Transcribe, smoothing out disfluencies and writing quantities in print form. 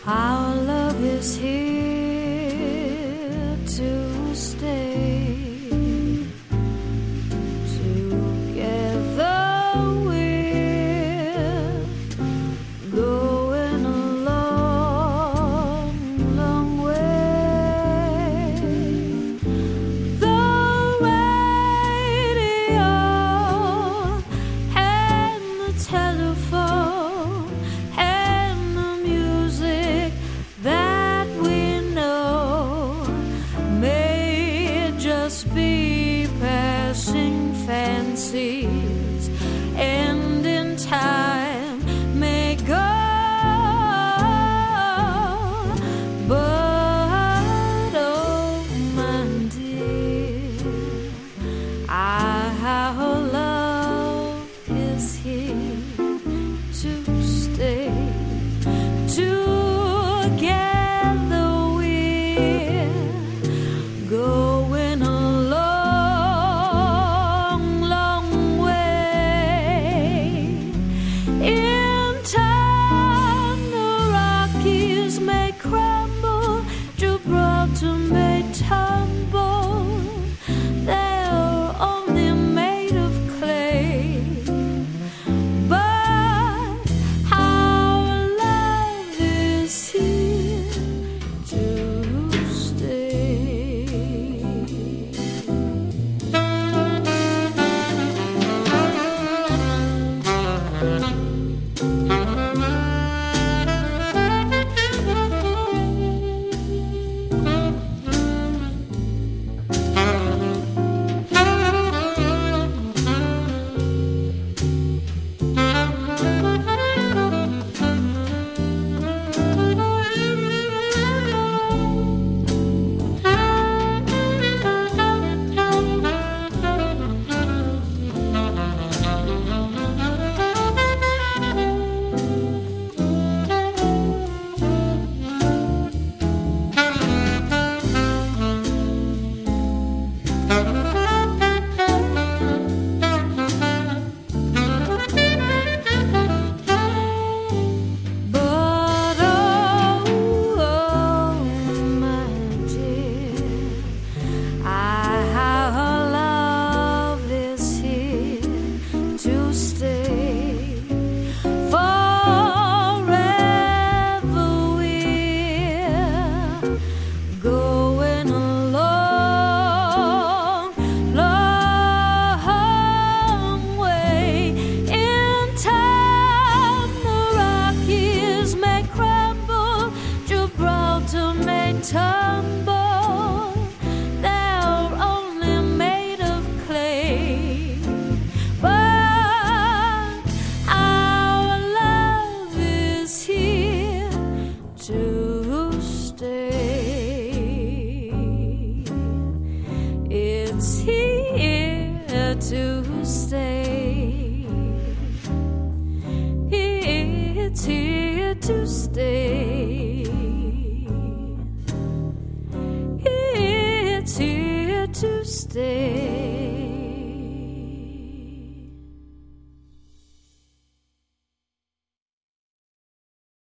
Our love is here to stay. Together we're going a long, long way. The radio and the telephone and the music that we know may just be passing fancies, and in time may go. But oh my dear, our love is here to stay. Together we're going a long, long way. In time the Rockies may crumble, Gibraltar may tumble. They're only made of clay, but our love is here to stay. But oh my dear, our love is here to stay. Forever we're going a long, long way. In time the Rockies may crumble, Gibraltar may tumble. They're only made of clay, but our love is here to stay. It's here to stay. It's here to stay. It's here to stay.